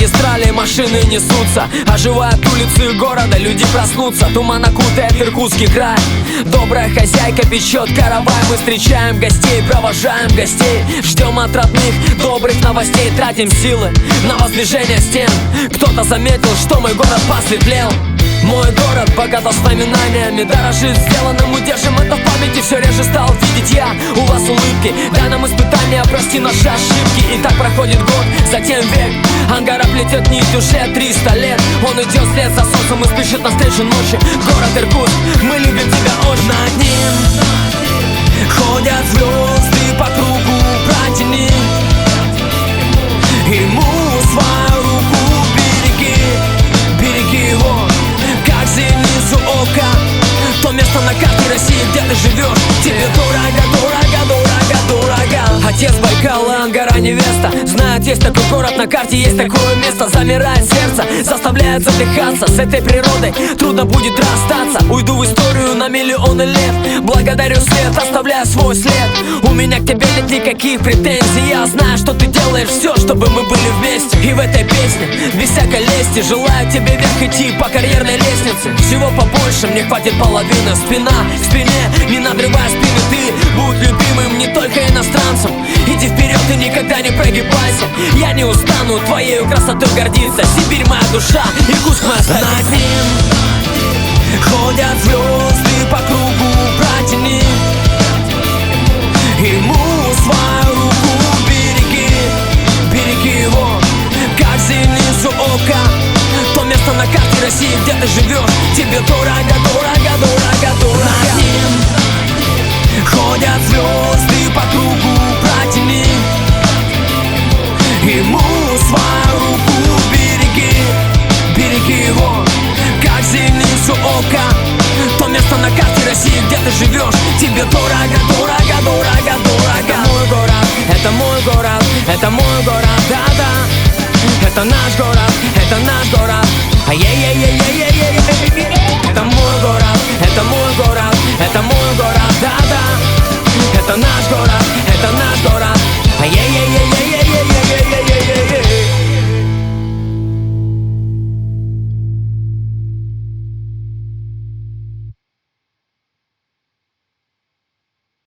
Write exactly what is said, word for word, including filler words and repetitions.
магистрали машины несутся, оживают улицы города, люди проснутся. Туман окутает Иркутский край, добрая хозяйка печет каравай. Мы встречаем гостей, провожаем гостей, ждем от родных добрых новостей. Тратим силы на воздвижение стен. Кто-то заметил, что мой город посветлел. Мой город богат воспоминаниями, дорожит сделанным, удержим это в памяти. Все реже стал видеть я у вас улыбки. Дай нам испытания, прости наши ошибки. И так проходит год, затем век. Ангара плетет нить уже триста лет. Он идет вслед за солнцем и спешит навстречу ночи. Город Иркутск, мы любим тебя очень. Над ним ходят звезды по кругу, протяни ему свою руку, береги, береги его, как зеницу ока. То место на карте России, где ты живешь, тебе дорого, дорого, дорого, дорого. Отец Байкала, Ангара, невеста. Знают, есть такой город на карте, есть такое место. Замирает сердце, заставляет задыхаться. С этой природой трудно будет расстаться. Уйду в историю на миллионы лет. Благодарю свет, оставляю свой след. У меня к тебе нет никаких претензий. Я знаю, что ты делаешь все, чтобы мы были вместе. И в этой песне, без всякой лести, желаю тебе вверх идти по карьерной лестнице. Всего побольше, мне хватит половины. Спина к спине, не надрывая спины. Ты будь любимым не только иностранцем. Иди вперед и никогда не прогибайся. Я не устану твоей красотой гордиться. Сибирь моя душа, Иркутск моя столица. Над ним ходят звезды по кругу, протяни ему свою руку, береги, береги его, как зеницу ока. То место на карте России, где ты живешь, тебе дорого, дорого, дорого, дорого. Над ним ходят звезды по кругу, протяни ему свою руку, береги, береги его, как зеницу ока. То место на карте России, где ты живешь, тебе дорого, дорого, дорого, дорого. Это мой город, это мой город, это мой город, да-да. Это наш город, это наш город. Ай-яй-яй-яй-яй-яй-яй. Это мой город, это мой город.